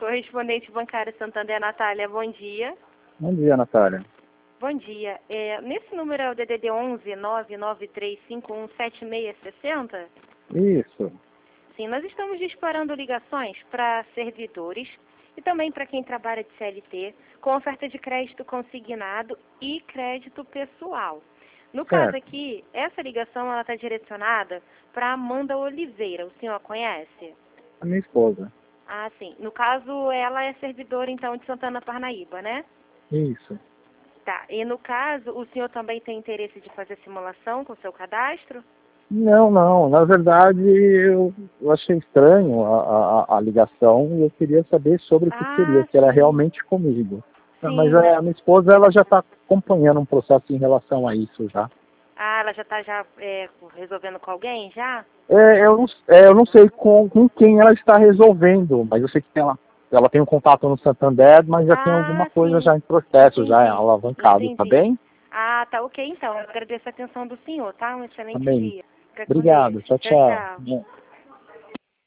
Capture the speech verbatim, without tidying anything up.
correspondente bancária Santander, Natália, bom dia. Bom dia, Natália. Bom dia. É, nesse número é o D D D onze nove nove três cinco um sete seis seis zero? Isso. Sim, nós estamos disparando ligações para servidores e também para quem trabalha de C L T com oferta de crédito consignado e crédito pessoal. No caso Certo. aqui, essa ligação ela está direcionada para Amanda Oliveira. O senhor a conhece? A minha esposa. Ah, sim. No caso, ela é servidora, então, de Santana Parnaíba, né? Isso. Tá. E no caso, o senhor também tem interesse de fazer simulação com o seu cadastro? Não, não. Na verdade, eu, eu achei estranho a, a, a ligação e eu queria saber sobre o que seria, Ah, se era sim. realmente comigo. Mas Sim, a, né? minha esposa ela já está acompanhando um processo em relação a isso já. Ah, ela já está já, é, resolvendo com alguém, já? É, eu, não, é, eu não sei com, com quem ela está resolvendo, mas eu sei que tem ela, ela tem um contato no Santander, mas já tem alguma Ah, coisa sim. já em processo, já é Entendi. alavancado, tá Entendi. bem? Ah, tá ok, então. Eu agradeço a atenção do senhor, tá? Um Tá excelente bem. dia. Fica com Deus. Obrigado. Tchau, Tchau, tchau. tchau.